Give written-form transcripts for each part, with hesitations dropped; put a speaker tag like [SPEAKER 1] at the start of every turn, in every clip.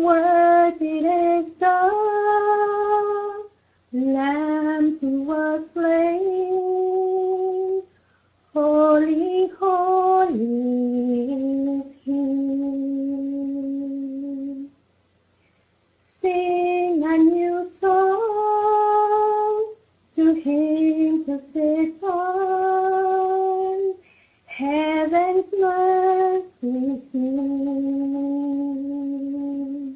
[SPEAKER 1] Worthy is the Lamb who was slain. Holy, holy is He. Sing a new song to Him who sits on heaven's mercy seat.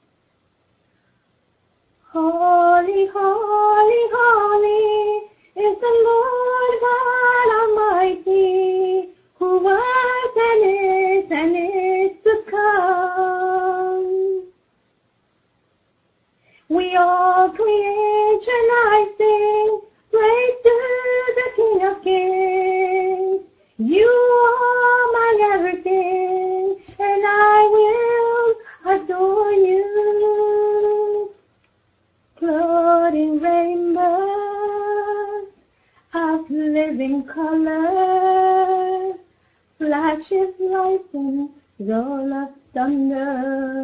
[SPEAKER 1] Holy, holy, holy is the Lord God Almighty, who was and is to come. We all creation I sing, praise to the King of Kings. You are my everything, and I will adore you. Clothed in rainbows of living color, flashes lightning, roll of thunder.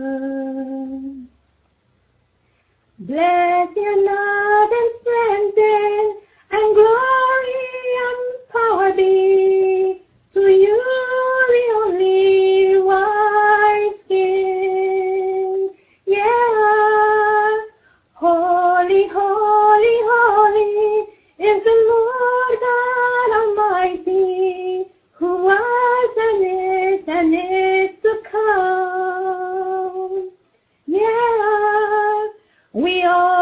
[SPEAKER 1] Bless your love and strength and glory and power be to you, the only wise King. Yeah, holy, holy, holy is the Lord God Almighty, who was and is to come. Yeah, we all